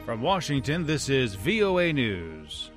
From Washington, this is VOA News.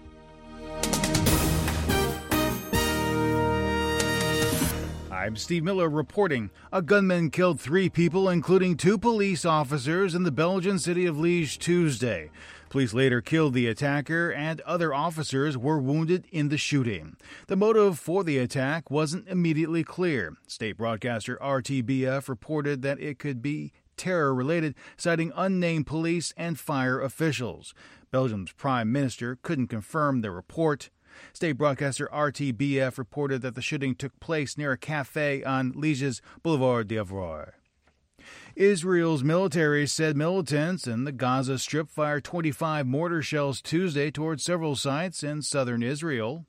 I'm Steve Miller reporting. A gunman killed 3 people, including 2 police officers, in the Belgian city of Liège Tuesday. Police later killed the attacker, and other officers were wounded in the shooting. The motive for the attack wasn't immediately clear. State broadcaster RTBF reported that it could be terror-related, citing unnamed police and fire officials. Belgium's prime minister couldn't confirm the report. State broadcaster RTBF reported that the shooting took place near a cafe on Liège's Boulevard d'Avroy. Israel's military said militants in the Gaza Strip fired 25 mortar shells Tuesday towards several sites in southern Israel.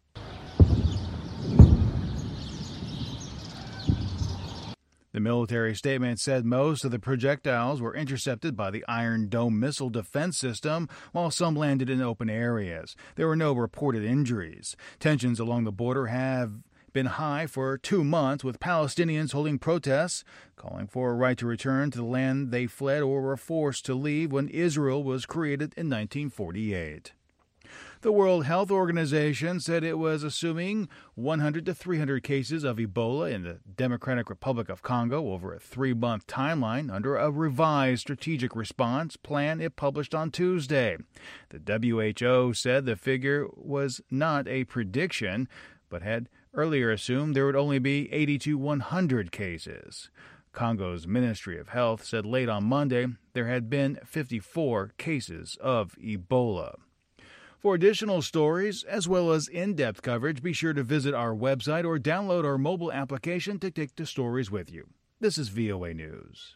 The military statement said most of the projectiles were intercepted by the Iron Dome missile defense system, while some landed in open areas. There were no reported injuries. Tensions along the border have been high for 2 months, with Palestinians holding protests, calling for a right to return to the land they fled or were forced to leave when Israel was created in 1948. The World Health Organization said it was assuming 100 to 300 cases of Ebola in the Democratic Republic of Congo over a 3-month timeline under a revised strategic response plan it published on Tuesday. The WHO said the figure was not a prediction, but had earlier assumed there would only be 80 to 100 cases. Congo's Ministry of Health said late on Monday there had been 54 cases of Ebola. For additional stories, as well as in-depth coverage, be sure to visit our website or download our mobile application to take the stories with you. This is VOA News.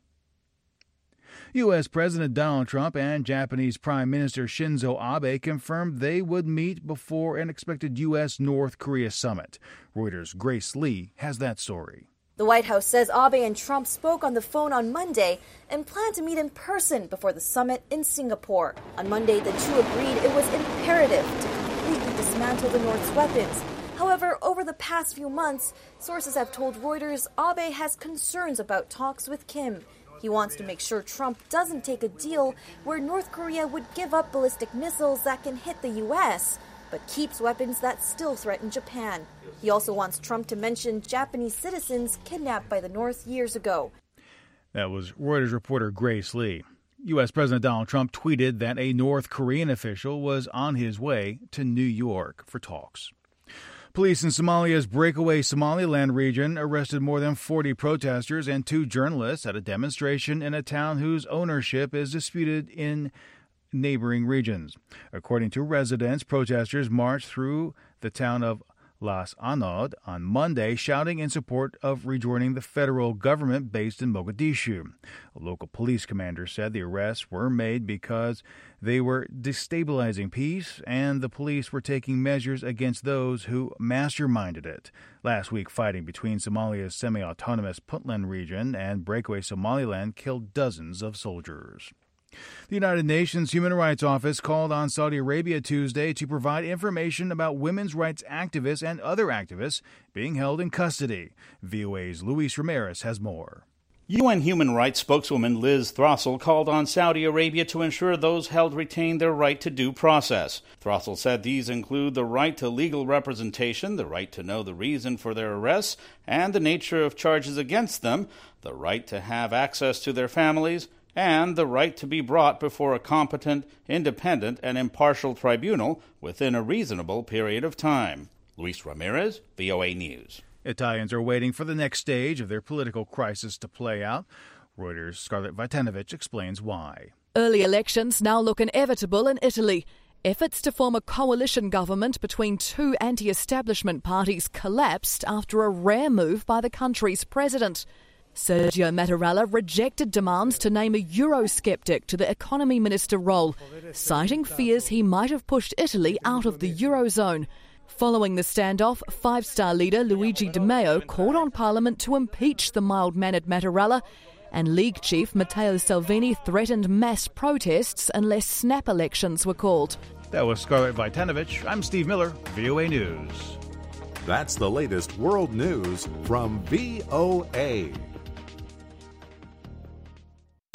U.S. President Donald Trump and Japanese Prime Minister Shinzo Abe confirmed they would meet before an expected U.S.-North Korea summit. Reuters' Grace Lee has that story. The White House says Abe and Trump spoke on the phone on Monday and plan to meet in person before the summit in Singapore. On Monday, the two agreed it was imperative to completely dismantle the North's weapons. However, over the past few months, sources have told Reuters Abe has concerns about talks with Kim. He wants to make sure Trump doesn't take a deal where North Korea would give up ballistic missiles that can hit the U.S., but keeps weapons that still threaten Japan. He also wants Trump to mention Japanese citizens kidnapped by the North years ago. That was Reuters reporter Grace Lee. U.S. President Donald Trump tweeted that a North Korean official was on his way to New York for talks. Police in Somalia's breakaway Somaliland region arrested more than 40 protesters and 2 journalists at a demonstration in a town whose ownership is disputed in neighboring regions. According to residents, protesters marched through the town of Las Anod on Monday, shouting in support of rejoining the federal government based in Mogadishu. A local police commander said the arrests were made because they were destabilizing peace and the police were taking measures against those who masterminded it. Last week, fighting between Somalia's semi-autonomous Puntland region and breakaway Somaliland killed dozens of soldiers. The United Nations Human Rights Office called on Saudi Arabia Tuesday to provide information about women's rights activists and other activists being held in custody. VOA's Luis Ramirez has more. UN Human Rights spokeswoman Liz Throssell called on Saudi Arabia to ensure those held retain their right to due process. Throssell said these include the right to legal representation, the right to know the reason for their arrests and the nature of charges against them, the right to have access to their families, and the right to be brought before a competent, independent, and impartial tribunal within a reasonable period of time. Luis Ramirez, VOA News. Italians are waiting for the next stage of their political crisis to play out. Reuters' Scarlett Vitanovich explains why. Early elections now look inevitable in Italy. Efforts to form a coalition government between 2 anti-establishment parties collapsed after a rare move by the country's president. Sergio Mattarella rejected demands to name a Eurosceptic to the economy minister role, citing fears he might have pushed Italy out of the Eurozone. Following the standoff, Five-Star leader Luigi Di Maio called on Parliament to impeach the mild-mannered Mattarella, and League chief Matteo Salvini threatened mass protests unless snap elections were called. That was Scarlett Vitanovich. I'm Steve Miller, VOA News. That's the latest world news from VOA.